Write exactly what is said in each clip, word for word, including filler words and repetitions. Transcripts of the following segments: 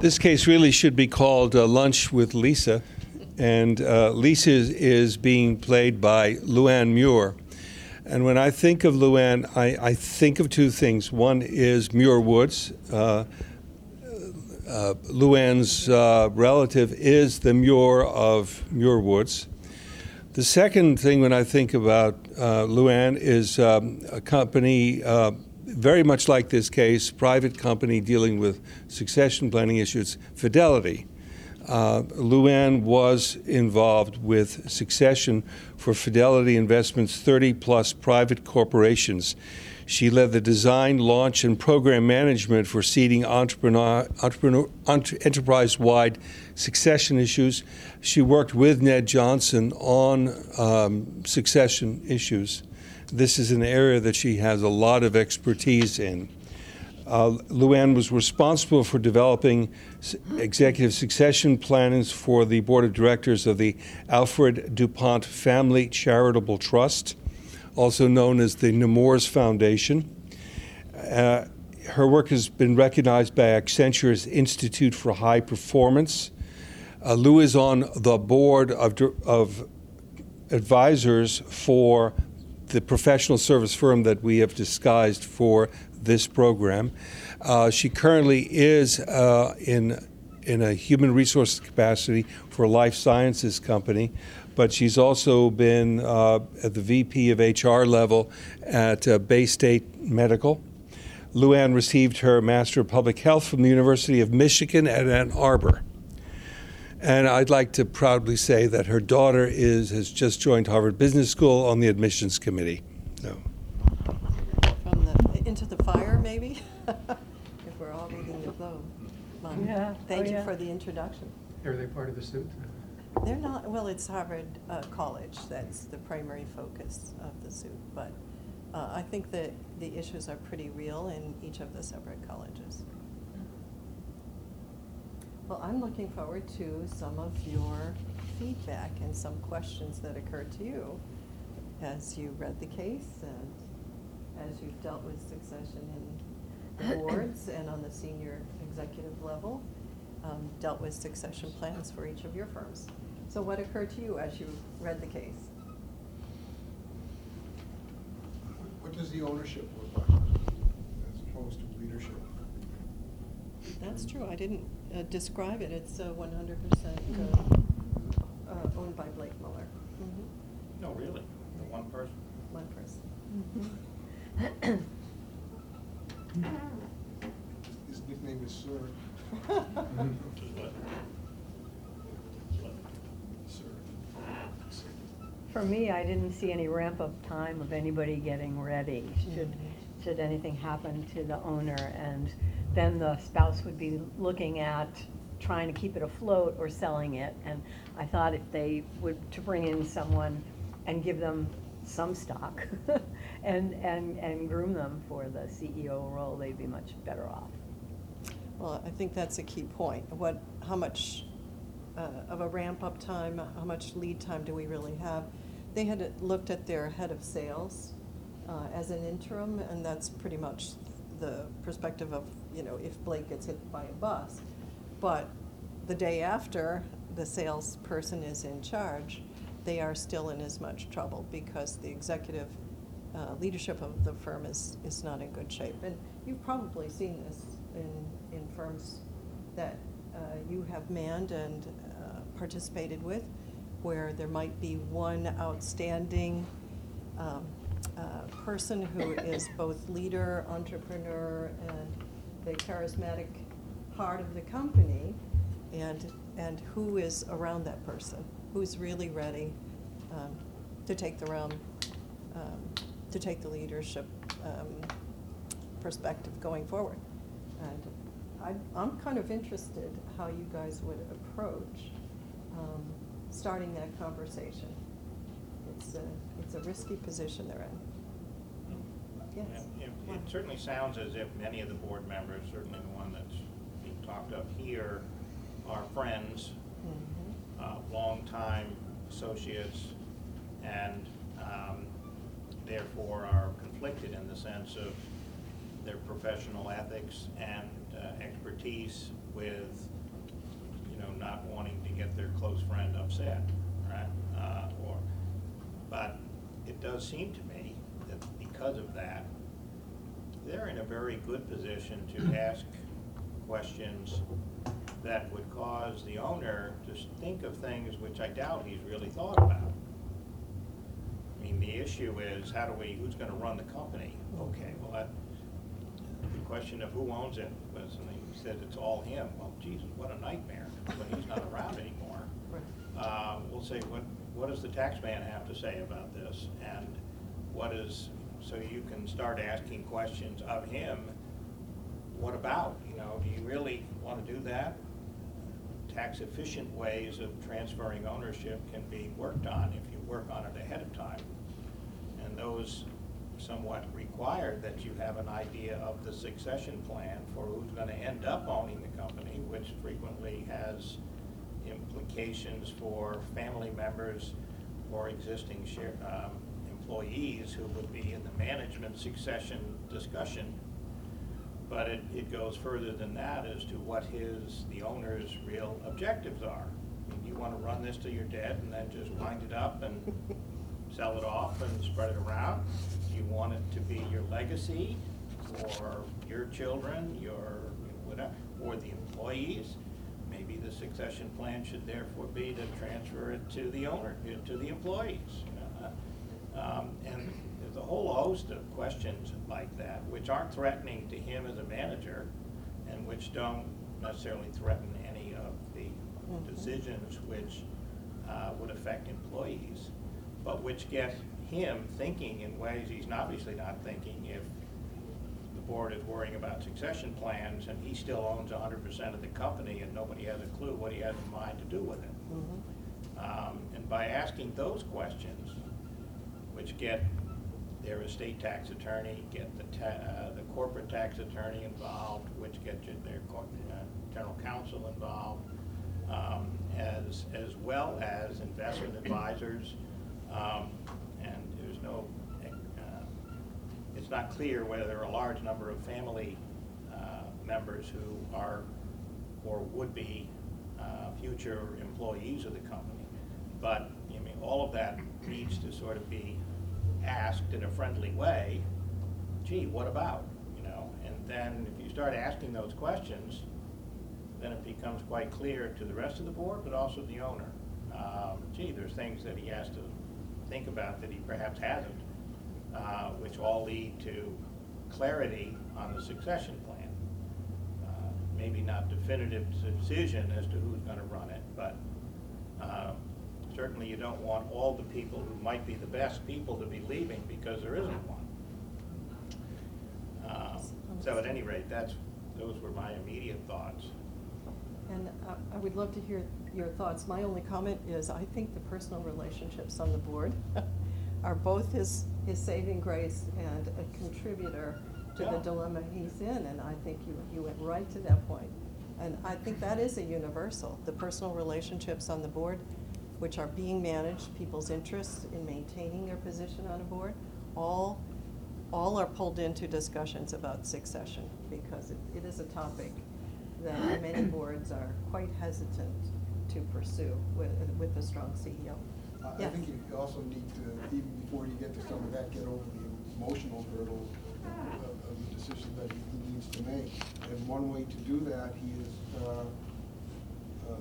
This case really should be called uh, Lunch with Lisa, and uh, Lisa is, is being played by Luann Muir. And when I think of Luann, I, I think of two things. One is Muir Woods. Uh, uh, Luann's uh, relative is the Muir of Muir Woods. The second thing when I think about uh, Luann is um, a company uh, very much like this case, private company dealing with succession planning issues, Fidelity. Uh, Luann was involved with succession for Fidelity Investments' thirty plus private corporations. She led the design, launch, and program management for seeding entrepreneur, entrepreneur, entre, enterprise-wide succession issues. She worked with Ned Johnson on um, succession issues. This is an area that she has a lot of expertise in. Uh, Luann was responsible for developing executive succession plans for the board of directors of the Alfred DuPont Family Charitable Trust, also known as the Nemours Foundation. Uh, her work has been recognized by Accenture's Institute for High Performance. Uh, Lou is on the board of, of advisors for the professional service firm that we have disguised for this program. Uh, she currently is uh, in in a human resources capacity for a life sciences company, but she's also been uh, at the V P of H R level at uh, Bay State Medical. Luann received her Master of Public Health from the University of Michigan at Ann Arbor. And I'd like to proudly say that her daughter is has just joined Harvard Business School on the admissions committee. So. From the into the fire, maybe, if we're all reading the flow. Mom, Yeah. thank Oh, you yeah. for the introduction. Are they part of the suit? They're not. Well, it's Harvard uh, College. That's the primary focus of the suit. But uh, I think that the issues are pretty real in each of the separate colleges. Well, I'm looking forward to some of your feedback and some questions that occurred to you as you read the case and as you've dealt with succession in the boards and on the senior executive level, um, dealt with succession plans for each of your firms. So what occurred to you as you read the case? What does the ownership look like as opposed to leadership? That's true. I didn't uh, describe it. It's uh, one hundred percent uh, uh, owned by Blake Muller. Mm-hmm. No, really? The one person? One person. His nickname is Sir. Which is what? Sir. For me, I didn't see any ramp-up time of anybody getting ready, should, Mhm. should anything happen to the owner. And then the spouse would be looking at trying to keep it afloat or selling it. And I thought if they would to bring in someone and give them some stock and, and, and groom them for the C E O role, they'd be much better off. Well, I think that's a key point. What, how much uh, of a ramp-up time, how much lead time do we really have? They had looked at their head of sales uh, as an interim, and that's pretty much the perspective of, you know, if Blake gets hit by a bus. But the day after the salesperson is in charge, they are still in as much trouble because the executive uh, leadership of the firm is, is not in good shape. And you've probably seen this in, in firms that uh, you have manned and uh, participated with, where there might be one outstanding um, uh, person who is both leader, entrepreneur, and the charismatic part of the company, and and who is around that person, who's really ready um, to take the realm, um, to take the leadership um, perspective going forward. And I, I'm kind of interested how you guys would approach um, starting that conversation. It's a, it's a risky position they're in. Yes. And It it certainly sounds as if many of the board members, certainly the one that's being talked of here, are friends, Mhm. uh, longtime associates, and um, therefore are conflicted in the sense of their professional ethics and uh, expertise with, you know, not wanting to get their close friend upset, right? Uh, or, but it does seem to me that because of that, they're in a very good position to ask questions that would cause the owner to think of things which I doubt he's really thought about. I mean, the issue is, how do we, who's gonna run the company? Okay, well, that, the question of who owns it was, and he said it's all him. Well, Jesus, what a nightmare, when he's not around anymore. Uh, we'll say, what, what does the tax man have to say about this? And what is, so you can start asking questions of him. What about, you know, do you really want to do that? Tax efficient ways of transferring ownership can be worked on if you work on it ahead of time. And those somewhat require that you have an idea of the succession plan for who's going to end up owning the company, which frequently has implications for family members or existing share, um, employees who would be in the management succession discussion. But it, it goes further than that as to what his, the owner's real objectives are. I mean, you want to run this till you're dead and then just wind it up and sell it off and spread it around? Do you want it to be your legacy, or your children, your whatever, or the employees? Maybe the succession plan should therefore be to transfer it to the owner, to the employees. Uh, um, and there's a whole host of questions like that, which aren't threatening to him as a manager, and which don't necessarily threaten any of the mm-hmm. decisions which uh, would affect employees, but which get him thinking in ways he's obviously not thinking if the board is worrying about succession plans and he still owns one hundred percent of the company and nobody has a clue what he has in mind to do with it. Mm-hmm. um, and by asking those questions, which get their estate tax attorney, get the ta uh, the corporate tax attorney involved, which get you their uh, general counsel involved, um, as as well as investment advisors, um, and there's no. Uh, it's not clear whether there are a large number of family uh, members who are or would be uh, future employees of the company, but I mean all of that needs to sort of be asked in a friendly way. Gee, what about, you know? And then if you start asking those questions, then it becomes quite clear to the rest of the board, but also the owner. Um, gee, there's things that he has to think about that he perhaps hasn't, uh, which all lead to clarity on the succession plan. Uh, maybe not definitive decision as to who's going to run it, but uh, certainly you don't want all the people who might be the best people to be leaving because there isn't one. Um, so at any rate, that's, those were my immediate thoughts. And uh, I would love to hear your thoughts. My only comment is I think the personal relationships on the board are both his, his saving grace and a contributor to Yeah. the dilemma he's in, and I think you, you went right to that point. And I think that is a universal, the personal relationships on the board, which are being managed, people's interests in maintaining their position on a board, all, all are pulled into discussions about succession, because it, it is a topic that many boards are quite hesitant to pursue with, with a strong C E O. I I Yes. think you also need to, even before you get to some of that, get over the emotional hurdle of, of the decision that he he needs to make. And one way to do that, he is, uh, uh,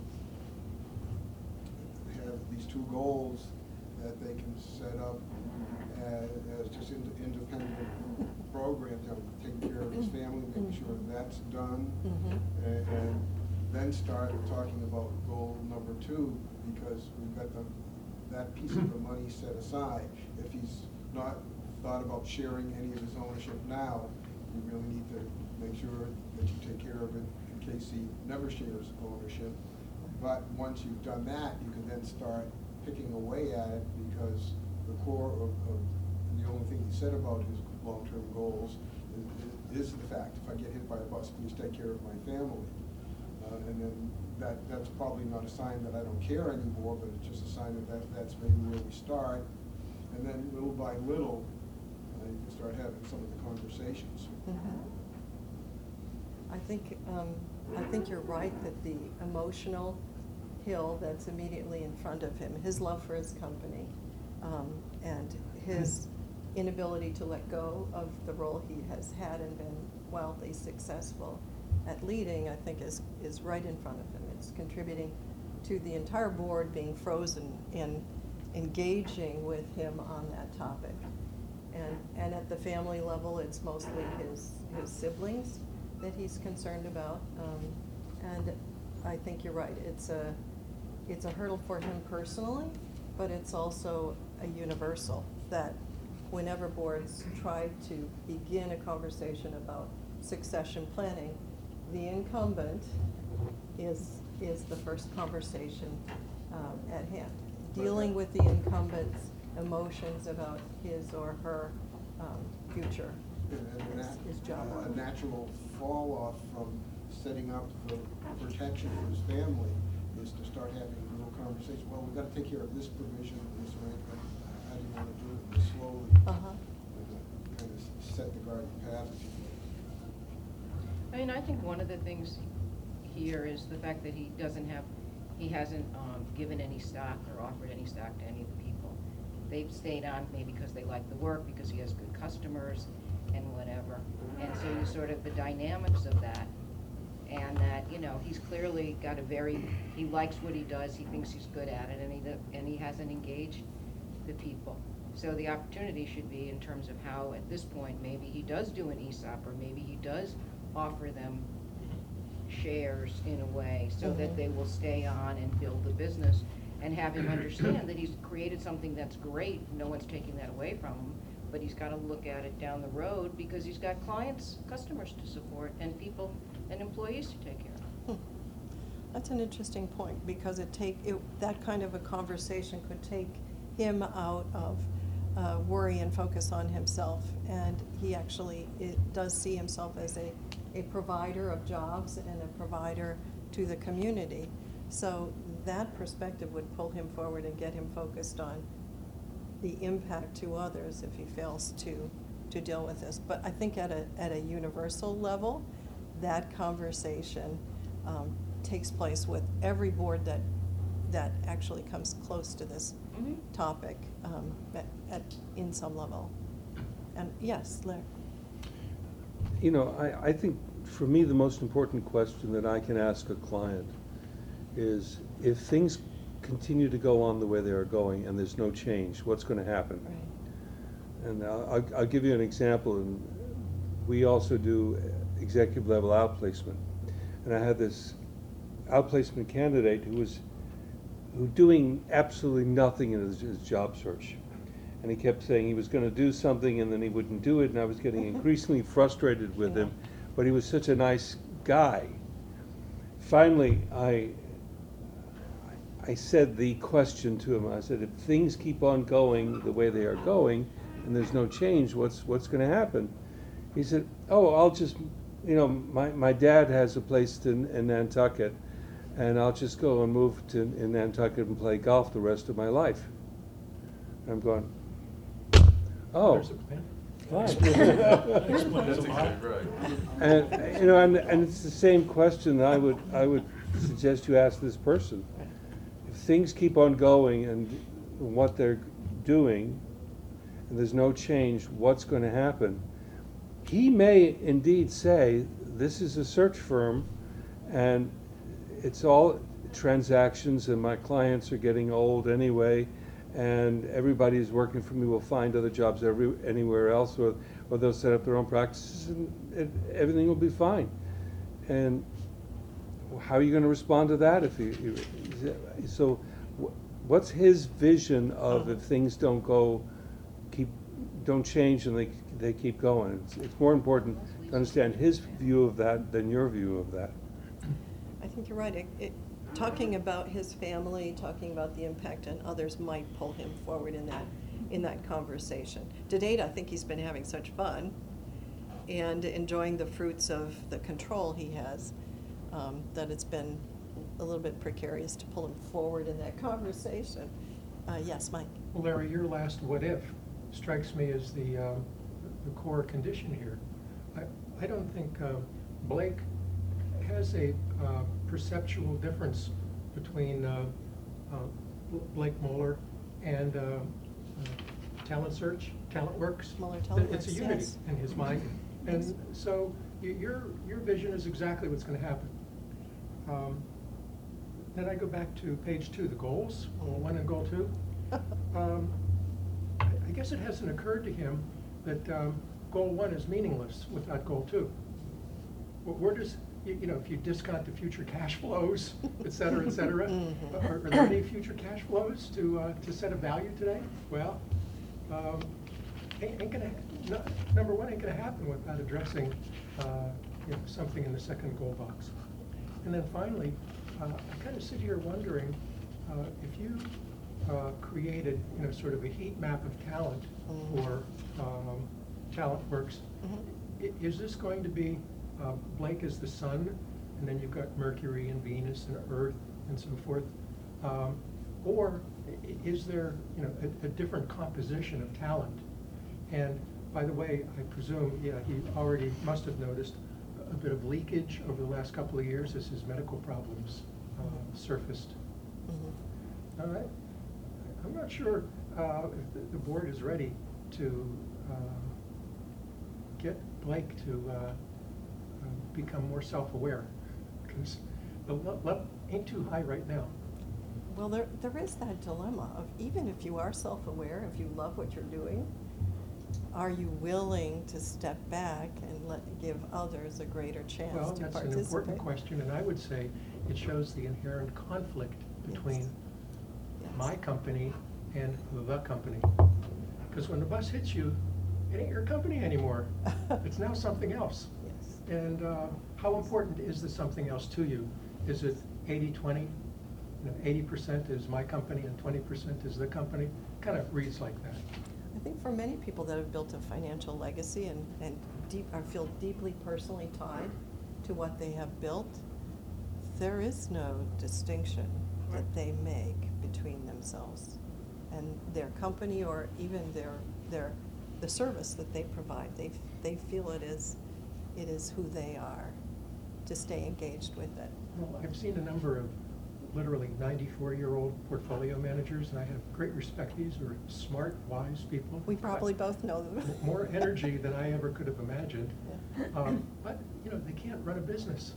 have these two goals that they can set up as, as just ind independent programs, you know, taking care of his family, making sure that's done, Mm-hmm. and, and then start talking about goal number two, because we've got the, that piece of the money set aside. If he's not thought about sharing any of his ownership now, you really need to make sure that you take care of it in case he never shares ownership. But once you've done that, you can then start picking away at it, because the core of, of the only thing he said about his long-term goals is, is the fact, if I get hit by a bus, please take care of my family. Uh, and then that, that's probably not a sign that I don't care anymore, but it's just a sign that, that that's maybe where we start. And then little by little, uh, you can start having some of the conversations. Mhm. I think, um, I think you're right that the emotional hill that's immediately in front of him, his love for his company, um, and his inability to let go of the role he has had and been wildly successful at leading, I think is, is right in front of him. It's contributing to the entire board being frozen in engaging with him on that topic. And, and at the family level, it's mostly his, his siblings that he's concerned about. Um, and I think you're right, it's a, it's a hurdle for him personally, but it's also a universal, that whenever boards try to begin a conversation about succession planning, the incumbent is, is the first conversation um, at hand. Dealing with the incumbent's emotions about his or her um, future And- and is, that- is job uh, one. A natural fall off from setting up the protection for his family is to start having real conversations. Well, we've got to take care of this provision, this arrangement. How do you want to do it? And slowly, Uh-huh. uh, kind of set the garden path, if you will. I mean, I think one of the things here is the fact that he doesn't have, he hasn't um, given any stock or offered any stock to any of the people. They've stayed on maybe because they like the work, because he has good customers and whatever. And so you sort of, the dynamics of that, and that, you know, he's clearly got a very, he likes what he does, he thinks he's good at it, and he, and he hasn't engaged the people. So the opportunity should be in terms of how, at this point, maybe he does do an E S O P, or maybe he does offer them shares in a way, so Mhm. that they will stay on and build the business, and have him understand that he's created something that's great, no one's taking that away from him, but he's gotta look at it down the road, because he's got clients, customers to support, and people, and employees to take care of. Hmm. That's an interesting point, because it take, it, that kind of a conversation could take him out of uh, worry and focus on himself. And he actually, it does see himself as a, a provider of jobs and a provider to the community. So that perspective would pull him forward and get him focused on the impact to others if he fails to, to deal with this. But I think at a, at a universal level, that conversation um, takes place with every board that, that actually comes close to this Mhm. topic um, at, at, in some level. And yes, Larry. You know, I, I think for me, the most important question that I can ask a client is, if things continue to go on the way they are going and there's no change, what's going to happen? Right. And I'll, I'll- I'll give you an example. And we also do executive level outplacement. And I had this outplacement candidate who was who doing absolutely nothing in his, his job search. And he kept saying he was going to do something and then he wouldn't do it, and I was getting increasingly frustrated with him. But he was such a nice guy. Finally, I I said the question to him. I said, if things keep on going the way they are going and there's no change, what's what's going to happen? He said, oh, I'll just, you know, my, my dad has a place in, in Nantucket, and I'll just go and move to in Nantucket and play golf the rest of my life. And I'm going, oh. There's a plan. That's exactly right. And, you know, and, and it's the same question that I would, I would suggest you ask this person. If things keep on going and what they're doing, and there's no change, what's going to happen? He may indeed say, this is a search firm, and it's all transactions, and my clients are getting old anyway, and everybody who's working for me will find other jobs every, anywhere else, or, or they'll set up their own practices, and it, everything will be fine. And how are you going to respond to that? If you, you so, wh- what's his vision of if things don't go, keep, don't change, and they they keep going? It's, it's more important to understand his view of that than your view of that. I think you're right. It, it, talking about his family, talking about the impact on others might pull him forward in that, in that conversation. To date, I think he's been having such fun and enjoying the fruits of the control he has, um, that it's been a little bit precarious to pull him forward in that conversation. Uh, yes, Mike? Well, Larry, your last what if strikes me as the, um, the core condition here. I, I don't think uh, Blake has a uh, perceptual difference between uh, uh, Blake Moeller and uh, uh, Talent Search, Talent Works. Mueller Talent It's a Works, unity yes. in his mind. Yes. And so y- your, your vision is exactly what's going to happen. Um, Then I go back to page two, the goals, goal one and goal two. Um, I I guess it hasn't occurred to him that um, goal one is meaningless without goal two. Wh- Where does, you you know, if you discount the future cash flows, et cetera, et cetera, Mhm. are are there any future cash flows to, uh, to set a value today? Well, um, ain't ain't gonna, no- number one, ain't gonna happen without addressing, uh, you know, something in the second goal box. And then finally, uh, I kind of sit here wondering, uh, if you uh, created, you know, sort of a heat map of talent Mhm. for um, Talent Works, Mhm. i- is this going to be uh, Blake as the sun, and then you've got Mercury and Venus and Earth and so forth? Um, Or i- is there, you know, a, a different composition of talent? And by the way, I presume, yeah, he already must have noticed a bit of leakage over the last couple of years as his medical problems uh, surfaced. Mhm. All right. I'm not sure uh, if the, the board is ready to uh, get Blake to uh, uh, become more self-aware, because the le- level ain't too high right now. Well, there, there is that dilemma of, even if you are self-aware, if you love what you're doing, are you willing to step back and let, give others a greater chance Well, to that's participate? an important question, and I would say it shows the inherent conflict between Yes. my company and the company. Because when the bus hits you, it ain't your company anymore. It's now something else. Yes. And uh, how important is the something else to you? Is it eighty twenty? You know, eighty percent is my company and twenty percent is the company? Kind of reads like that. I think for many people that have built a financial legacy and, and deep, or feel deeply personally tied to what they have built, there is no distinction that they make between themselves and their company, or even their, their, the service that they provide. They, they feel it is, it is who they are, to stay engaged with it. Well, I've seen a number of literally ninety-four-year-old portfolio managers, and I have great respect. These are smart, wise people. We probably both know them. M- More energy than I ever could have imagined. Yeah. Um, But, you know, they can't run a business.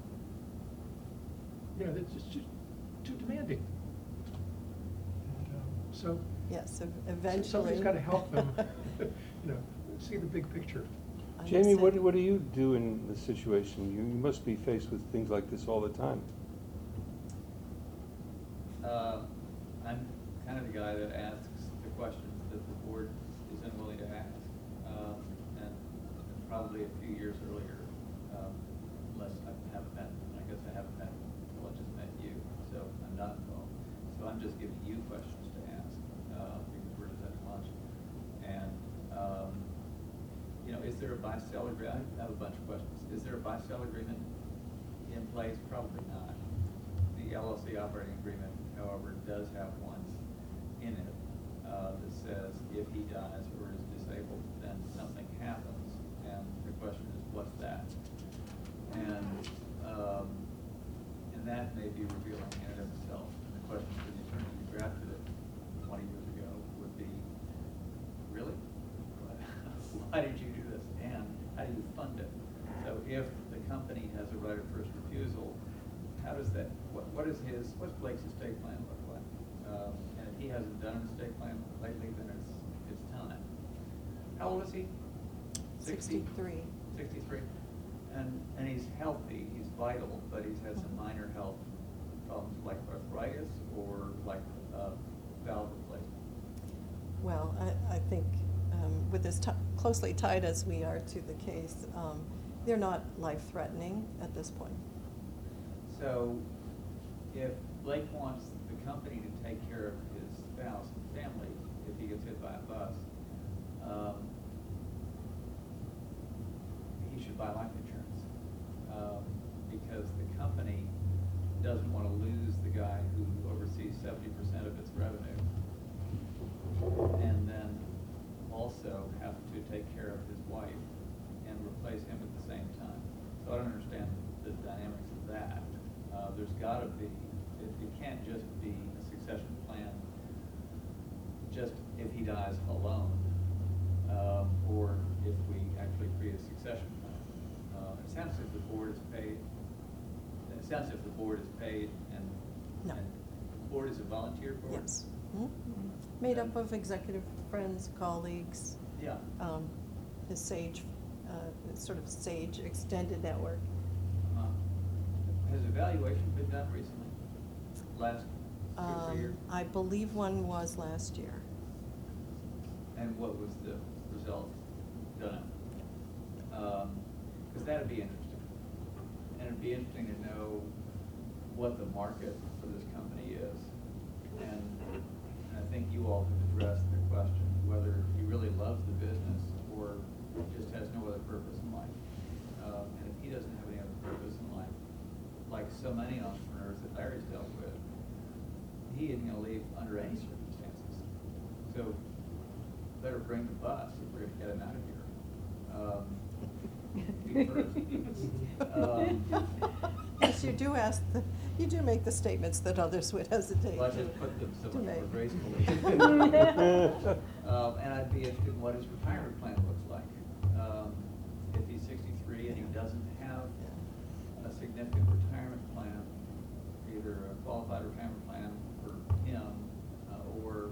You know, it's just too demanding. And, um, So. Yes, ev- so eventually. Somebody's got to help them, you know, see the big picture. Jamie, what, Understand. what do you do in this situation? You, you must be faced with things like this all the time. Uh, I'm kind of the guy that asks the questions that the board is unwilling to ask. Um, And probably a few years earlier, um, unless I haven't met, I guess I haven't met, well, I just met you, so I'm not involved. So I'm just giving you questions to ask, uh, because we're just at lunch. And, um, you know, is there a buy-sell agreement? I have a bunch of questions. Is there a buy-sell agreement in place? Probably not. The L L C operating agreement, however, does have one in it uh, that says if he dies or is disabled, then something happens. And the question is, what's that? And um, and that may be revealing in and of itself. And the question for the attorney who drafted it twenty years ago would be, really? Why did you do this? And how do you fund it? So if the company has a right of first refusal, how does that, what, what is his, what's Blake's estate plan look like? Um, and if he hasn't done an estate plan lately, then it's, it's time. How old is he? Sixty? Sixty-three. Sixty-three. And, and he's healthy, he's vital, but he's had some minor health problems like arthritis or like, uh, valve replacement. Well, I, I think um, with as ti- closely tied as we are to the case, um, they're not life-threatening at this point. So, if Blake wants the company to take care of his spouse and family if he gets hit by a bus, um, he should buy life insurance. Um, because the company doesn't want to lose the guy who oversees seventy percent of its revenue. And then also have to take care of his understand the dynamics of that. Uh, there's gotta be, it, it can't just be a succession plan just if he dies alone, um, or if we actually create a succession plan. Uh, it sounds as if the board is paid, it sounds as if the board is paid and, No. and the board is a volunteer board? Yes. Mhm. Made up of executive friends, colleagues, Yeah. um, his SAGE, uh, sort of SAGE extended network. Uh, Has evaluation been done recently? Last two or three years? Um, I believe one was last year. And what was the result done? Um, cause that'd be interesting. And it'd be interesting to know what the market for this company is. And, and I think you all have addressed the question, whether he really loves the business or just has no other purpose in life. Um, and if he doesn't have any other purpose in life, like so many entrepreneurs that Larry's dealt with, he isn't gonna leave under any circumstances. So better bring the bus if we're gonna get him out of here. Um, be first. Um, Yes, you do ask, the- you do make the statements that others would hesitate Well, I to just put them so to much more make. gracefully. Um, and I'd be interested in what his retirement plan looks like. Um, if he's sixty-three and he doesn't have a significant retirement plan, either a qualified retirement plan for him, uh, or,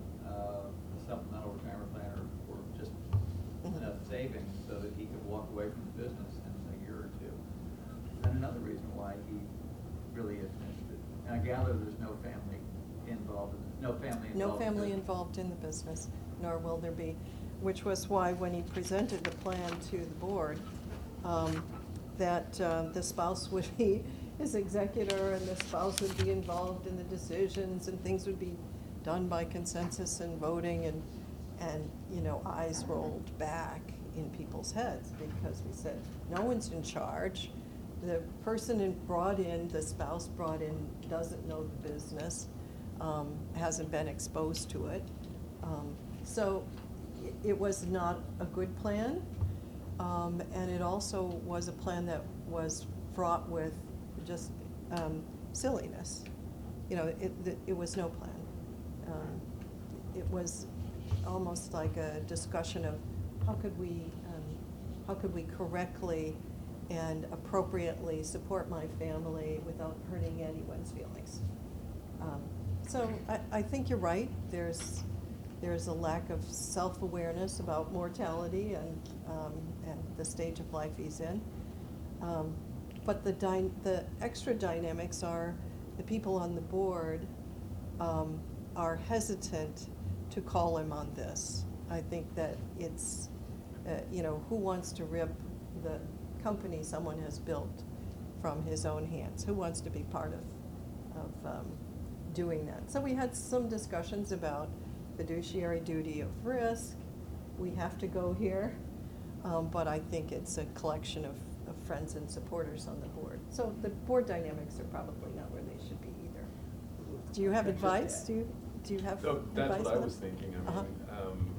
uh, a supplemental retirement plan, or, or just Mhm. enough savings so that he could walk away from the business in a year or two. And another reason why he really isn't interested. And I gather there's no family involved, in no family involved. No in family this. involved in the business, nor will there be, which was why when he presented the plan to the board, um, that um, the spouse would be his executor and the spouse would be involved in the decisions and things would be done by consensus and voting and, and, you know, eyes rolled back in people's heads because we said, no one's in charge. The person in brought in, the spouse brought in, doesn't know the business, um, hasn't been exposed to it. Um, so it, it was not a good plan. Um, and it also was a plan that was fraught with just um, silliness. You know, it, it, it was no plan. Um, it was almost like a discussion of how could we, um, how could we correctly and appropriately support my family without hurting anyone's feelings. Um, so I, I think you're right. There's there's a lack of self-awareness about mortality and um, and the stage of life he's in. Um, but the dy- the extra dynamics are the people on the board um, are hesitant to call him on this. I think that it's uh, you know, who wants to rip the company someone has built from his own hands? Who wants to be part of, of um, doing that? So we had some discussions about fiduciary duty of risk. We have to go here, um, but I think it's a collection of, of friends and supporters on the board. So the board dynamics are probably not where they should be either. Do you have advice? Do you, do you have So advice that's what I on was it? thinking. I Uh-huh. mean, um,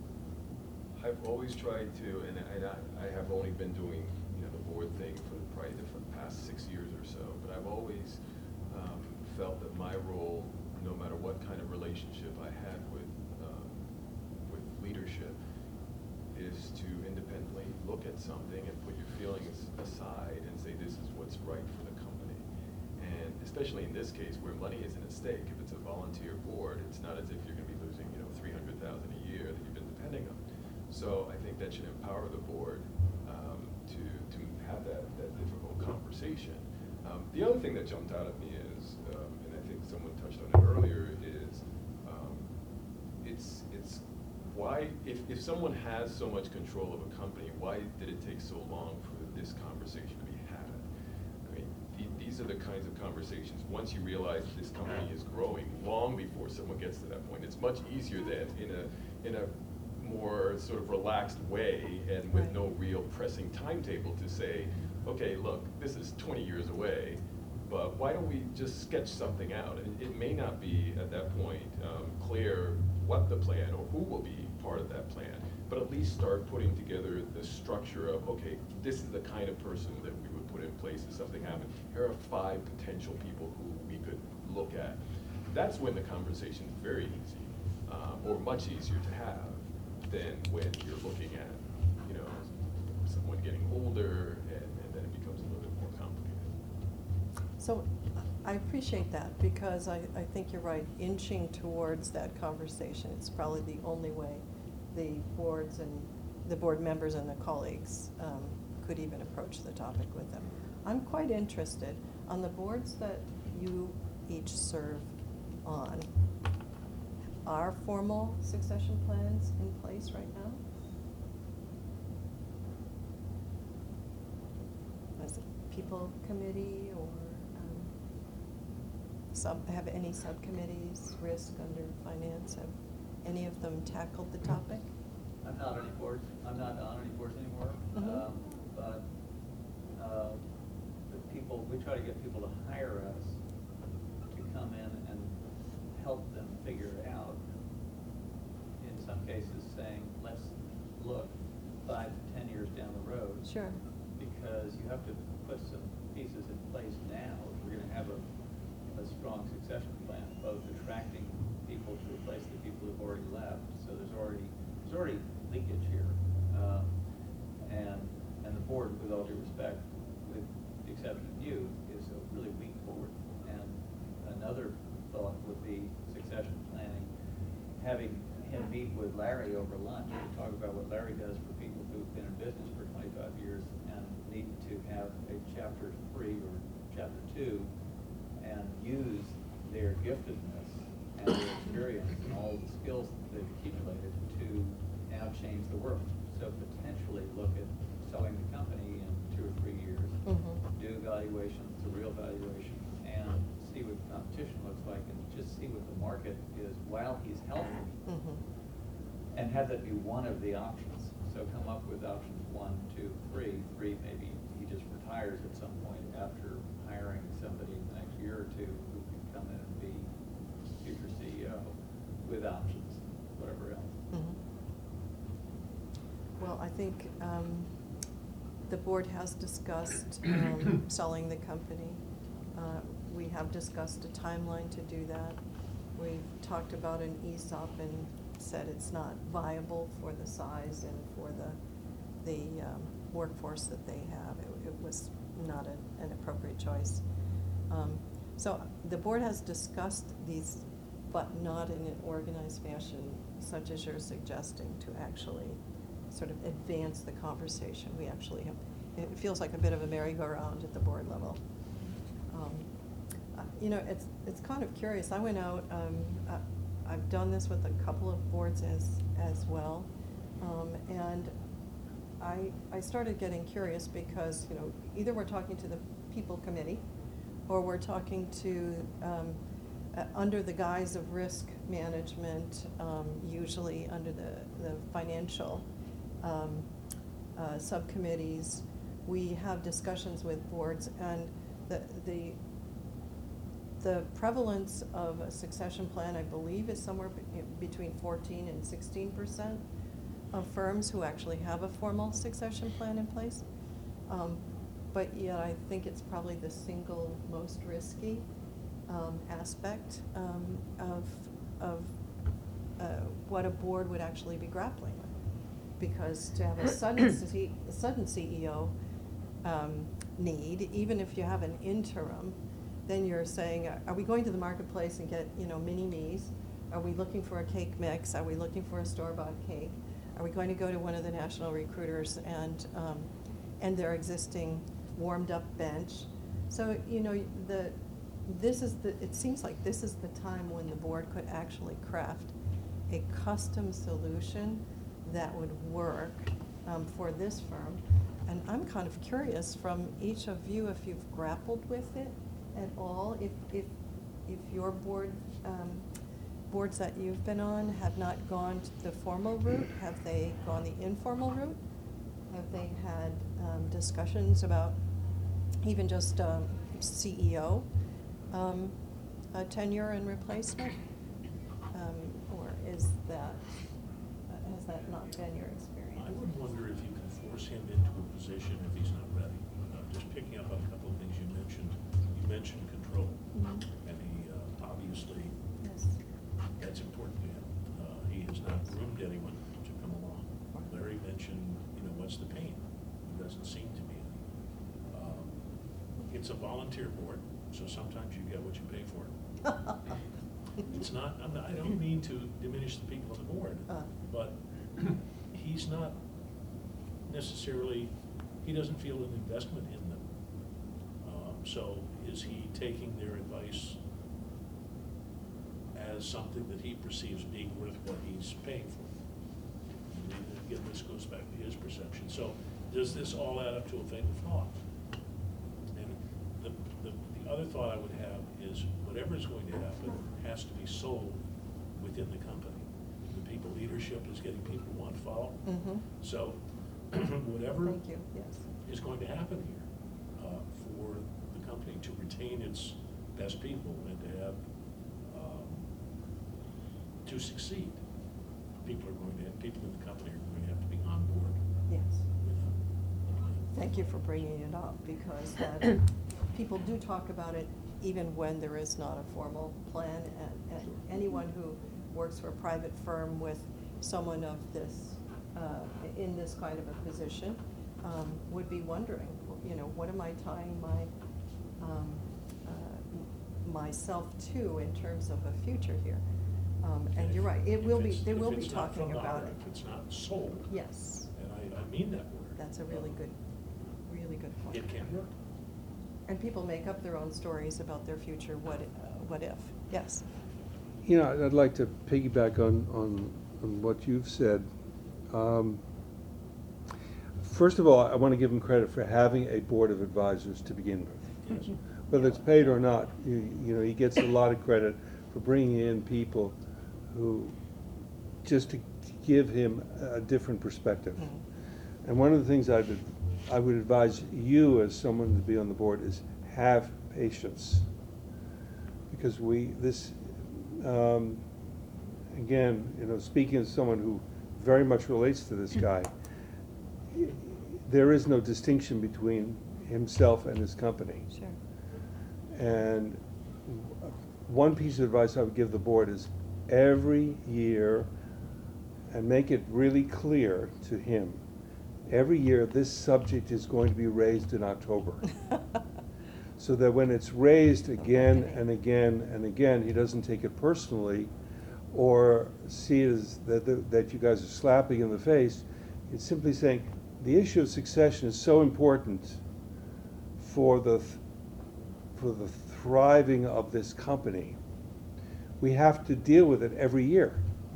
I've always tried to, and I, I have only been doing, you know, the board thing for probably the past six years or so, but I've always um, felt that my role, no matter what kind of relationship I had with, um, with leadership, is to independently look at something and put your feelings aside and say, this is what's right for the company. And especially in this case where money isn't at stake, if it's a volunteer board, it's not as if you're gonna be losing, you know, three hundred thousand dollars a year that you've been depending on. So I think that should empower the board um, to, to have that, that difficult conversation. Um, the other thing that jumped out at me is, um, and I think someone touched on it earlier, is um, it's, it's why, if, if someone has so much control of a company, why did it take so long for this conversation to be had? I mean, th these are the kinds of conversations, once you realize this company is growing, long before someone gets to that point, it's much easier then in a, in a more sort of relaxed way and with Right. no real pressing timetable to say, okay, look, this is twenty years away, but why don't we just sketch something out? And it may not be at that point um, clear what the plan or who will be part of that plan, but at least start putting together the structure of, okay, this is the kind of person that we would put place if something happened. Here are five potential people who we could look at. That's when the conversation is very easy, uh, or much easier to have than when you're looking at, you know, someone getting older, and, and then it becomes a little bit more complicated. So I appreciate that, because I, I think you're right, inching towards that conversation, it's probably the only way the boards and the board members and the colleagues um, could even approach the topic with them. I'm quite interested, on the boards that you each serve on, are formal succession plans in place right now? As a people committee, or um, sub, have any subcommittees, risk under finance, have any of them tackled the topic? I'm not on any boards, I'm not on any boards anymore, Mhm. um, but, uh, the people, we try to get people to hire us to come in and help them figure it out. In some cases saying, let's look five to ten years down the road. Sure. Because you have to put some pieces in place now, if we're gonna have a, a strong succession plan, both attracting people to replace the people who've already left, so there's already, there's already leakage here. Um, and, and the board, with all due respect, with the exception of you, is a really weak board. And another thought would be succession planning, having him meet with Larry over lunch to talk about what Larry does for people who've been in business for twenty-five years and need to have a chapter three or chapter two, and use their giftedness and their experience and all the skills that they've accumulated to now change the world. So potentially look at selling the company in two or three years, Mhm. do evaluations, a real valuation, and see what competition looks like, and just see what the market is while he's healthy. Mhm. And have that be one of the options. So come up with options one, two, three. Three, maybe he just retires at some point after hiring somebody in the next year or two who can come in and be future C E O with options, whatever else. Mhm. Well, I think um, the board has discussed um, selling the company. Uh, We have discussed a timeline to do that. We've talked about an E S O P and said it's not viable for the size and for the, the um, workforce that they have. It, it was not a, an appropriate choice. Um, So the board has discussed these, but not in an organized fashion, such as you're suggesting, to actually sort of advance the conversation. We actually have, it feels like a bit of a merry-go-round at the board level. Um, uh, You know, it's, it's kind of curious. I went out, um, uh, I've done this with a couple of boards as, as well. Um, and I, I started getting curious because, you know, either we're talking to the people committee, or we're talking to, um, uh, under the guise of risk management, um, usually under the, the financial um, uh, subcommittees, we have discussions with boards, and the, the, the prevalence of a succession plan, I believe, is somewhere be- between fourteen and sixteen percent of firms who actually have a formal succession plan in place. Um, But yet I think it's probably the single most risky um, aspect um, of, of uh, what a board would actually be grappling with. Because to have a sudden, C- sudden C E O um, need, even if you have an interim, then you're saying, are we going to the marketplace and get, you know, mini-me's? Are we looking for a cake mix? Are we looking for a store-bought cake? Are we going to go to one of the national recruiters and, um, and their existing warmed-up bench? So, you know, the, this is the, it seems like this is the time when the board could actually craft a custom solution that would work um, for this firm. And I'm kind of curious from each of you if you've grappled with it at all, if, if, if your board, um, boards that you've been on have not gone the formal route, have they gone the informal route? Have they had um, discussions about even just um, C E O um, uh, tenure and replacement? Um, or is that, uh, has that not been your experience? I would wonder if you can force him into a position if he's not ready. Uh, Just picking up on a couple mentioned control, Mhm. and he, uh, obviously, Yes. that's important to him. Uh, he has not groomed anyone to come along. Larry mentioned, you know, what's the pain? There doesn't seem to be any. Um, It's a volunteer board, so sometimes you get what you pay for. It's not, I'm not- I don't mean to diminish the people on the board, Uh. but he's not necessarily, he doesn't feel an investment in them. Um, So is he taking their advice as something that he perceives being worth what he's paying for? And again, this goes back to his perception. So does this all add up to a fatal flaw? And the, the, the other thought I would have is whatever is going to happen has to be sold within the company. The people leadership is getting people who want to follow. Mhm. So whatever Thank you, yes. is going to happen here uh, for the company to retain its best people and to have, um, to succeed, people are going to have, people in the company are going to have to be on board Yes. with them. Thank you for bringing it up, because that, people do talk about it even when there is not a formal plan, and, and anyone who works for a private firm with someone of this, uh, in this kind of a position, um, would be wondering, you know, what am I tying my, um, uh, myself to in terms of a future here? Um, and you're right, it If will be, it's- they if will be it's not talking from about honor, it. If it's not sold, Yes, and I, I mean that word. that's a really good, really good point. It can hurt. And people make up their own stories about their future, what, uh, what if, yes. You know, I'd like to piggyback on, on, on what you've said. Um, First of all, I want to give them credit for having a board of advisors to begin with. Yes. Whether it's paid or not, you, you know, he gets a lot of credit for bringing in people who, just to give him a different perspective. Mhm. And one of the things I'd, I would advise you as someone to be on the board is have patience. Because we, this, um, again, you know, speaking as someone who very much relates to this guy, there is no distinction between himself and his company. Sure. And one piece of advice I would give the board is every year, and make it really clear to him, every year this subject is going to be raised in October. So that when it's raised again and again and again, he doesn't take it personally or see it as that, that you guys are slapping in the face. It's simply saying, the issue of succession is so important for the, for the thriving of this company. We have to deal with it every year.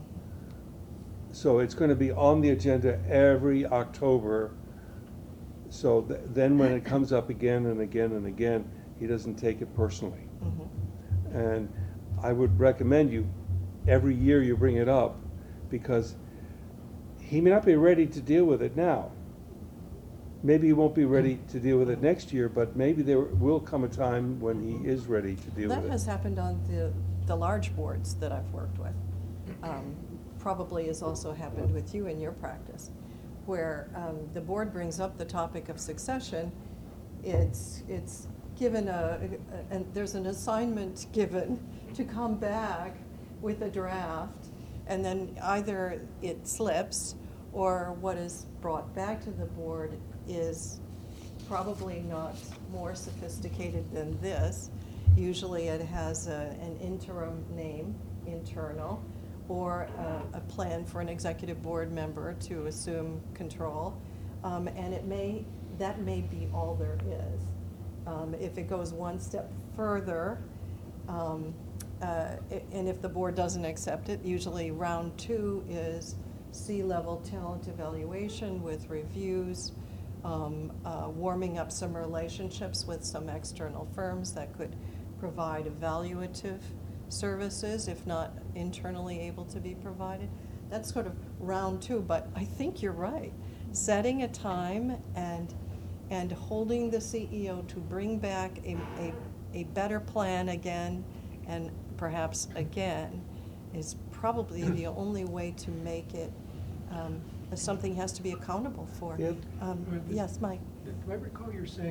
So it's going to be on the agenda every October. So th then when it comes up again and again and again, he doesn't take it personally. Mhm. And I would recommend you, every year you bring it up, because he may not be ready to deal with it now. Maybe he won't be ready to deal with it next year, but maybe there will come a time when he is ready to deal with That it. has happened on the, the large boards that I've worked with. Um, Probably has also happened with you in your practice, where um, the board brings up the topic of succession. It's, it's given a, a- and there's an assignment given to come back with a draft, and then either it slips, or what is brought back to the board is probably not more sophisticated than this. Usually it has a, an interim name, internal, or a, a plan for an executive board member to assume control. Um, and it may, that may be all there is. Um, if it goes one step further, um, uh, i- and if the board doesn't accept it, usually round two is C-level talent evaluation with reviews, um, uh, warming up some relationships with some external firms that could provide evaluative services, if not internally able to be provided. That's sort of round two, but I think you're right. Setting a time and, and holding the C E O to bring back a, a, a better plan again, and perhaps again, is probably the only way to make it um, something he has to be accountable for. Yep. Um, Yes, Mike? Do I recall you're saying that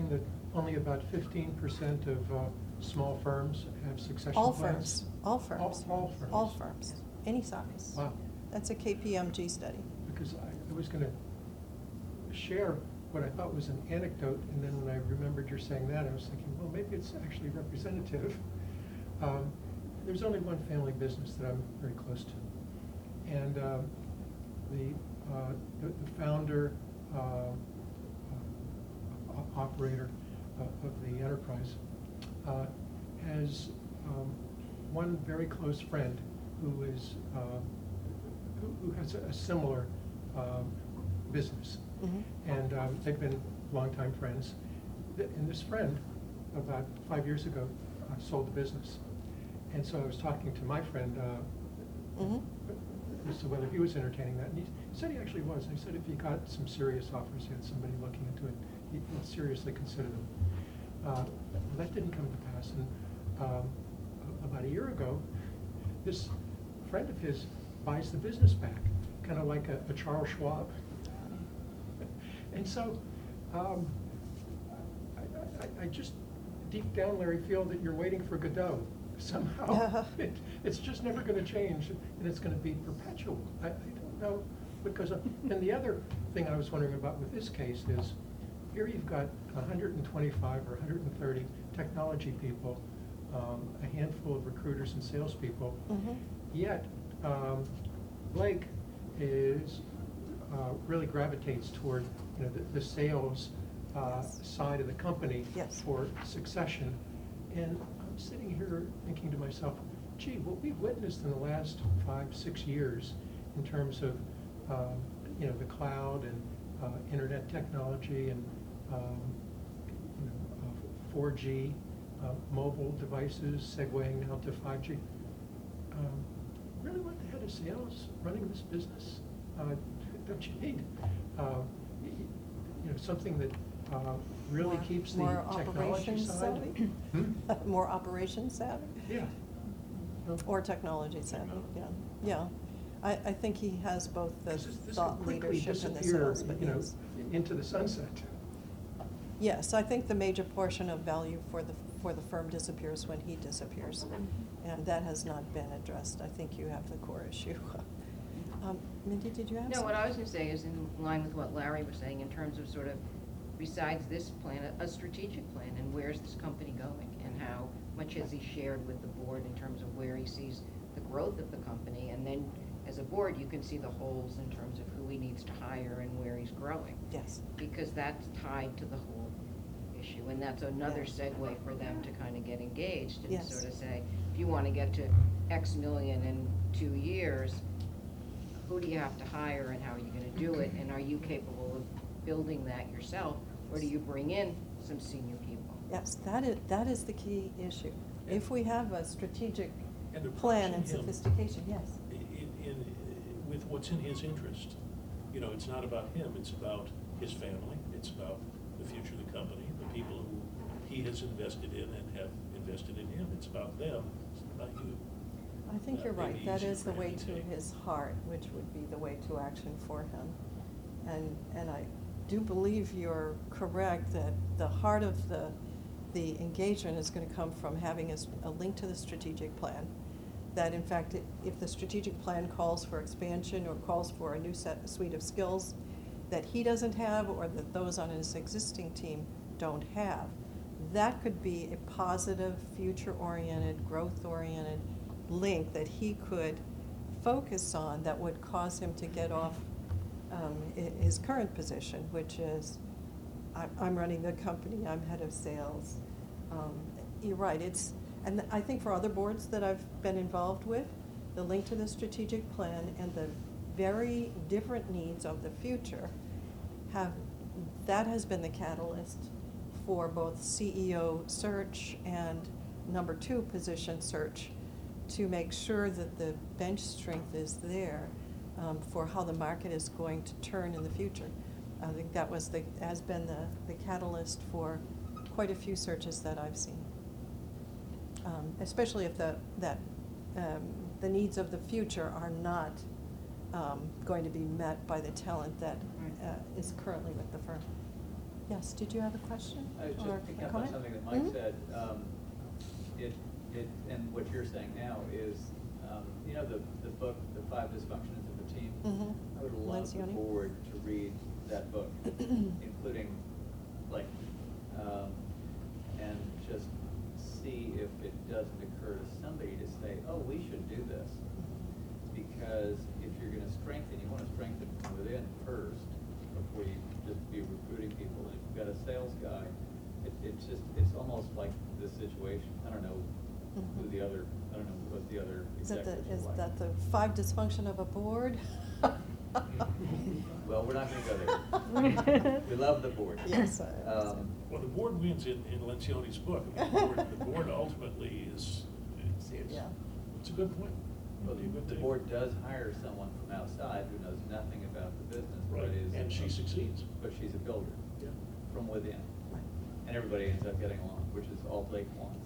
only about fifteen percent of uh, small firms have succession All plans? firms, all firms. All- all firms. All firms, any size. Wow. That's a K P M G study. Because I, I was gonna share what I thought was an anecdote, and then when I remembered you're saying that, I was thinking, well, maybe it's actually representative. Um, there's only one family business that I'm very close to. And um, the, uh, the the founder, uh, uh, operator uh, of the enterprise, uh, has um, one very close friend who is, uh, who, who has a, a similar um, business. Mhm. And um, they've been longtime friends. Th- And this friend, about five years ago, uh, sold the business. And so I was talking to my friend uh, Mhm. as to whether he was entertaining that. And he said he actually was. And he said if he got some serious offers, he had somebody looking into it, he would seriously consider them. Uh, well, that didn't come to pass. And um, a- about a year ago, this friend of his buys the business back, kind of like a, a Charles Schwab. And so, um, I, I, I just, deep down, Larry, feel that you're waiting for Godot somehow. It, it's just never gonna change, and it's gonna be perpetual. I, I don't know, because, of- and the other thing I was wondering about with this case is, here you've got one hundred twenty-five or one hundred thirty technology people, um, a handful of recruiters and salespeople. Mhm. Yet, um, Blake is, uh, really gravitates toward, you know, the, the sales, uh, Yes. side of the company Yes. for succession. And I'm sitting here thinking to myself, gee, what we've witnessed in the last five, six years in terms of, um, you know, the cloud and, uh, internet technology and, um, you know, uh, four G, uh, mobile devices segueing now to five G. Um, really want the head of sales running this business? Uh, Don't you need, uh, y- y- you know, something that uh, really More- keeps the more technology operations side? savvy? Hmm? More operations savvy? Yeah. No. Or technology savvy, yeah, yeah. I, I think he has both the 'Cause this- this thought could quickly leadership and the disappear, sales, but you know, yes. into the sunset. Yes, I think the major portion of value for the, for the firm disappears when he disappears. And that has not been addressed. I think you have the core issue. Um, Mindy, did you have No, something? what I was gonna say is in line with what Larry was saying in terms of sort of, besides this plan, a a strategic plan, and where's this company going? And how much has he shared with the board in terms of where he sees the growth of the company? And then, as a board, you can see the holes in terms of who he needs to hire and where he's growing. Yes. Because that's tied to the whole issue, and that's another Yes. segue for them to kind of get engaged and Yes. sort of say, if you want to get to X million in two years, who do you have to hire and how are you going to do it? And are you capable of building that yourself, or do you bring in some senior people? Yes, that is, that is the key issue. If we have a strategic And to plan and position him sophistication, yes. In, in, with what's in his interest. You know, it's not about him, it's about his family, it's about the future of the company, the people who he has invested in and have invested in him. It's about them, it's not about you. I think Uh, you're right. maybe That easier is the for way him to to take. his heart, which would be the way to action for him. And, and I do believe you're correct that the heart of the, the engagement is gonna come from having a, s- a link to the strategic plan. That in fact, i- if the strategic plan calls for expansion or calls for a new set, suite of skills that he doesn't have or that those on his existing team don't have, that could be a positive, future-oriented, growth-oriented link that he could focus on that would cause him to get off um, i- his current position, which is, I- I'm running the company, I'm head of sales. Um, You're right, it's, and I think for other boards that I've been involved with, the link to the strategic plan and the very different needs of the future have, that has been the catalyst for both C E O search and number two position search to make sure that the bench strength is there um, for how the market is going to turn in the future. I think that was the, has been the, the catalyst for quite a few searches that I've seen. Um, especially if the, that, um, the needs of the future are not um, going to be met by the talent that uh, is currently with the firm. Yes, did you have a question? I was or just picking a up on comment? something that Mike Mhm. said. Um, It, it, and what you're saying now is, um, you know, the, the book, The Five Dysfunctions of a Team? Mhm. I would love the Lencioni? board to read that book, including, like, um, and just see if it doesn't occur to somebody to say, oh, we should do this. Because if you're gonna strengthen, you wanna strengthen from within first, before you just be recruiting people. And if you've got a sales guy, it, it's just, it's almost like this situation. I don't know who the other, I don't know what the other Is that the, executives is are like. that the five dysfunction of a board? Well, we're not gonna go there. We love the board. Yes, I understand. Um, Well, the board wins in, in Lencioni's book. I mean, the board, the board ultimately is, it's, it's, Yeah. it's a good point. But Really a good the thing. board does hire someone from outside who knows nothing about the business, but Right, is. and she succeeds. But she's a builder Yeah. from within. Right. And everybody ends up getting along, which is all Blake wants.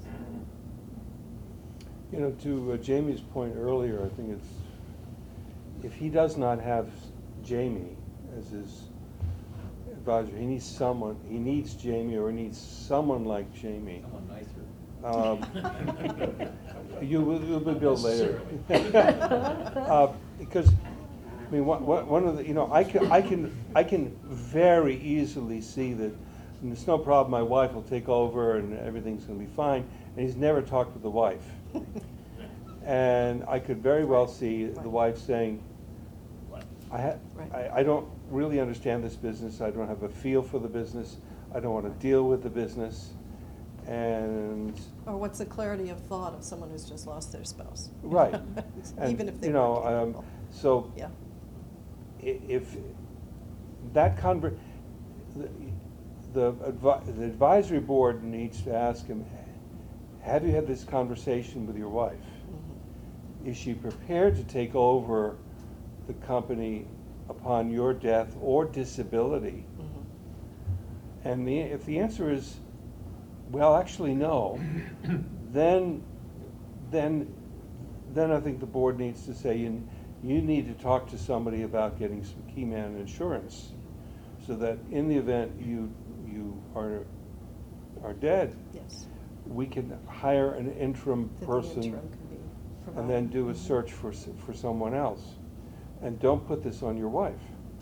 You know, to uh, Jamie's point earlier, I think it's, if he does not have Jamie as his advisor, he needs someone, he needs Jamie, or he needs someone like Jamie. Someone nicer. Um, You will, you'll be billed later. Necessarily. Uh, Because, I mean, one, one one of the, you know, I can, I can, I can very easily see that, and it's no problem, my wife will take over and everything's gonna be fine, and he's never talked with the wife. And I could very well see the Right. wife saying, Right. I ha, Right. I, I don't really understand this business, I don't have a feel for the business, I don't wanna deal with the business, and, Or what's the clarity of thought of someone who's just lost their spouse? right. And, Even if they you were know, um, capable. so, Yeah. i- if that conver, the, the advi- the advisory board needs to ask him, have you had this conversation with your wife? Mhm. Is she prepared to take over the company upon your death or disability? Mhm. And the, if the answer is, well, actually, no, then, then, then I think the board needs to say, you, you need to talk to somebody about getting some key man insurance, so that in the event you, you are, are dead, Yes. we can hire an interim That the person interim can be and then provided. do a Mhm. search for, s- for someone else. And don't put this on your wife.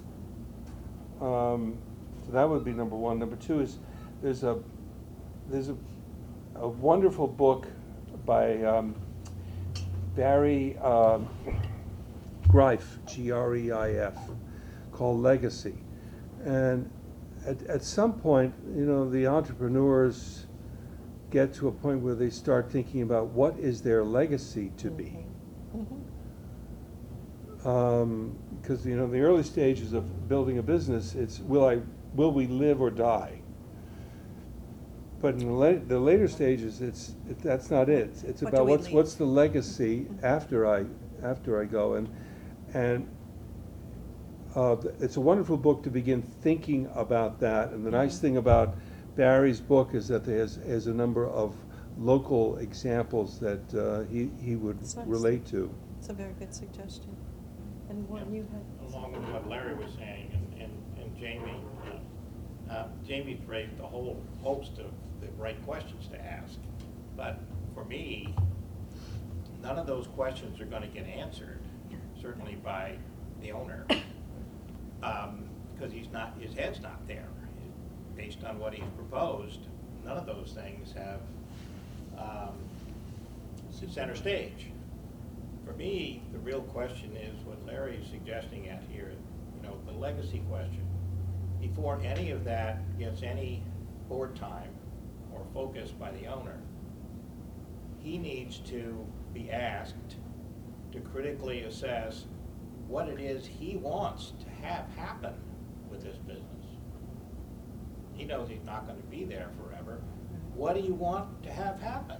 Um, so that would be number one. Number two is, there's a, there's a, a wonderful book by um, Barry um, Greif, G R E I F, called Legacy. And at, at some point, you know, the entrepreneurs get to a point where they start thinking about what is their legacy to be. Mhm. Mhm. Um, because, you know, in the early stages of building a business, it's will I, will we live or die? But in the, la- the later stages, it's, it, that's not it. It's, it's What do about we what's, leave? what's the legacy Mhm. after I, after I go. And, and uh, it's a wonderful book to begin thinking about that. And the nice Mhm. thing about Barry's book is that there's, has a number of local examples that uh, he, he would That's nice. relate to. It's a very good suggestion. And what Yeah. you had? Along with what Larry was saying, and, and, and Jamie, uh, uh, Jamie's raised a whole host of the right questions to ask. But for me, none of those questions are gonna get answered, certainly by the owner. Um, cause he's not, his head's not there. Based on what he's proposed, none of those things have, um, center stage. For me, the real question is what Larry's suggesting at here, you know, the legacy question. Before any of that gets any board time or focus by the owner, he needs to be asked to critically assess what it is he wants to have happen with this business. He knows he's not gonna be there forever. What do you want to have happen?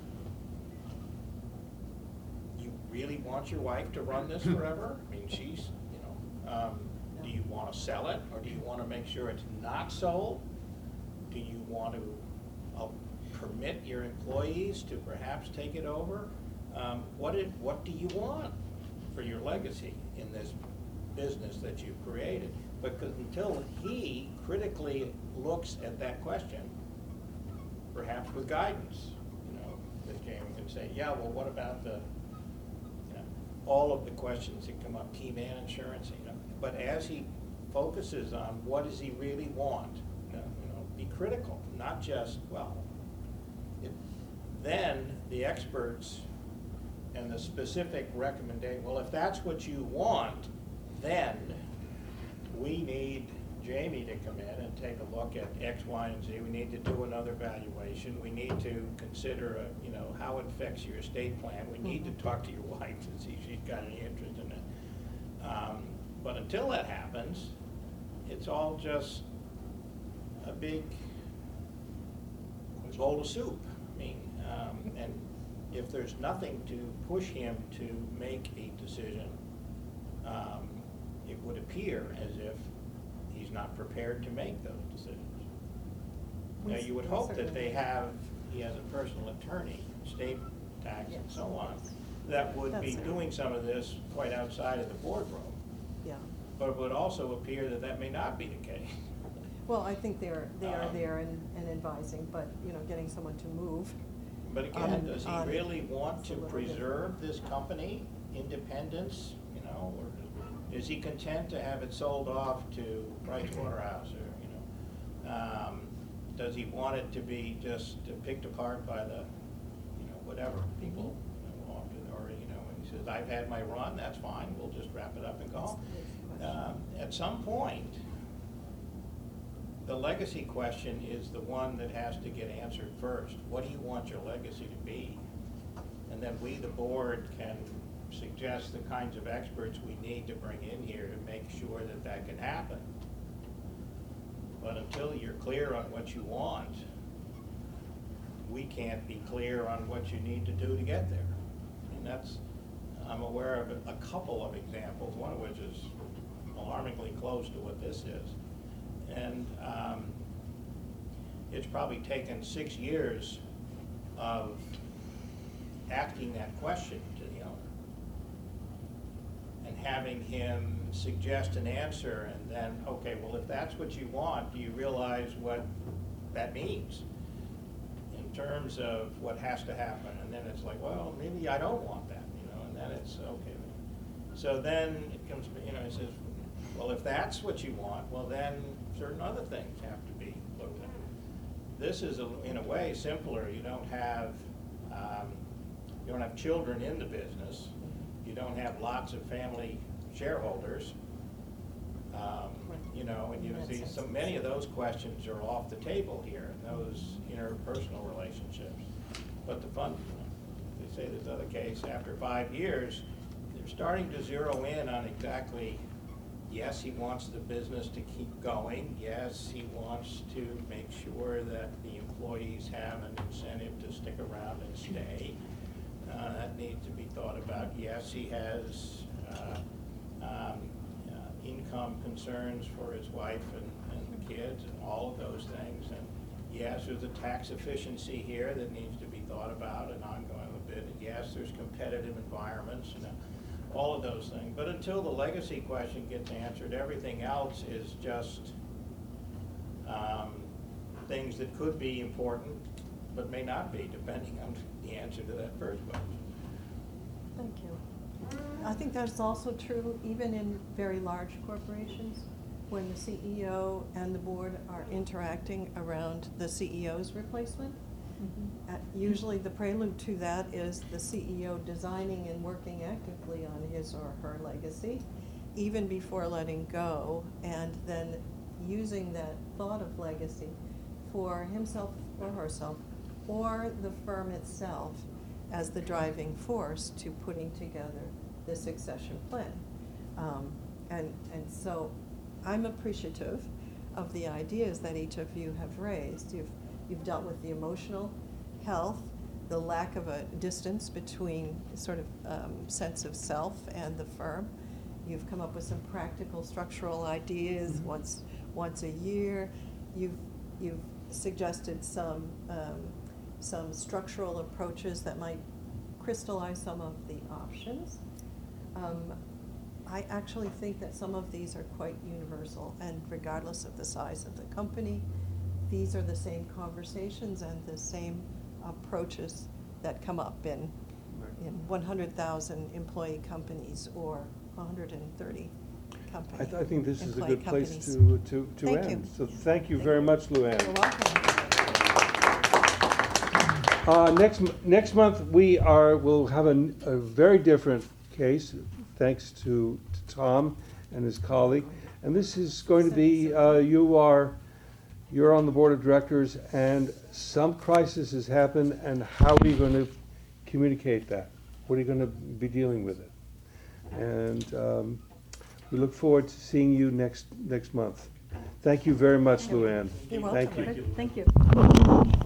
You really want your wife to run this forever? I mean, she's, you know, um, do you wanna sell it, or do you wanna make sure it's not sold? Do you want to, uh, permit your employees to perhaps take it over? Um, what it, what do you want for your legacy in this business that you've created? Because until he critically looks at that question, perhaps with guidance, you know, that Jamie can say, yeah, well, what about the, you know, all of the questions that come up, key man insurance, you know. But as he focuses on what does he really want, you know, you know, be critical, not just, well, it, then the experts and the specific recommendation, well, if that's what you want, then we need Jamie to come in and take a look at X, Y, and Z. We need to do another valuation. We need to consider, uh, you know, how it affects your estate plan. We need to talk to your wife and see if she's got any interest in it. Um, but until that happens, it's all just a big bowl of soup. I mean, um, and if there's nothing to push him to make a decision, um, it would appear as if he's not prepared to make those decisions. Now, you would hope that they have, he has a personal attorney, state tax and so on, that would be That's- doing some of this quite outside of the boardroom. Yeah. But it would also appear that that may not be the case. Well, I think they're, they are Um, there and, and advising, but, you know, getting someone to move. But again, on- does he on- really want it's to a little bit- preserve this company, independence, you know, or is he content to have it sold off to Price Waterhouse, or, you know? Um, does he want it to be just picked apart by the, you know, whatever people, you know, often, or, you know, and he says, I've had my run, that's fine, we'll just wrap it up and go. Um, at some point, the legacy question is the one that has to get answered first. What do you want your legacy to be? And then we, the board, can suggest the kinds of experts we need to bring in here to make sure that that can happen. But until you're clear on what you want, we can't be clear on what you need to do to get there. And that's, I'm aware of a couple of examples, one of which is alarmingly close to what this is. And um, it's probably taken six years of asking that question to the owner and having him suggest an answer, and then, okay, well, if that's what you want, do you realize what that means in terms of what has to happen? And then it's like, well, maybe I don't want that, you know, and then it's, okay. So then it comes, you know, it says, well, if that's what you want, well, then certain other things have to be looked at. This is, a, in a way, simpler. You don't have, um, you don't have children in the business. You don't have lots of family shareholders. Um, you know, and you see, so many of those questions are off the table here, those interpersonal relationships. But the fun, they say this other case, after five years, they're starting to zero in on exactly, yes, he wants the business to keep going. Yes, he wants to make sure that the employees have an incentive to stick around and stay. Uh, that needs to be thought about. Yes, he has uh, um, uh, income concerns for his wife and, and the kids and all of those things. And yes, there's a tax efficiency here that needs to be thought about and ongoing a bit. And yes, there's competitive environments, you know, all of those things. But until the legacy question gets answered, everything else is just um, things that could be important but may not be, depending on the answer to that first question. Thank you. I think that's also true even in very large corporations, when the C E O and the board are interacting around the C E O's replacement. Uh, Usually the prelude to that is the C E O designing and working actively on his or her legacy, even before letting go, and then using that thought of legacy for himself or herself, or the firm itself as the driving force to putting together the succession plan. Um, and, and so I'm appreciative of the ideas that each of you have raised. You've, you've dealt with the emotional health, the lack of a distance between sort of um, sense of self and the firm. You've come up with some practical structural ideas Mhm. once, once a year. You've, you've suggested some, um, some structural approaches that might crystallize some of the options. Um, I actually think that some of these are quite universal, and regardless of the size of the company, these are the same conversations and the same approaches that come up in, in one hundred thousand employee companies or one hundred thirty companies. I, th- I think this is a employee good place companies. to, to, to Thank end. you. So thank you very much, Luann. You're welcome. Uh, next, m- next month, we are, we'll have a, a very different case, thanks to, to Tom and his colleague. And this is going to be, uh, you are, you're on the board of directors, and some crisis has happened, and how are you going to communicate that? What are you going to be dealing with it? And um, we look forward to seeing you next, next month. Thank you very much, Luann. You're Thank welcome. you. Good, thank you.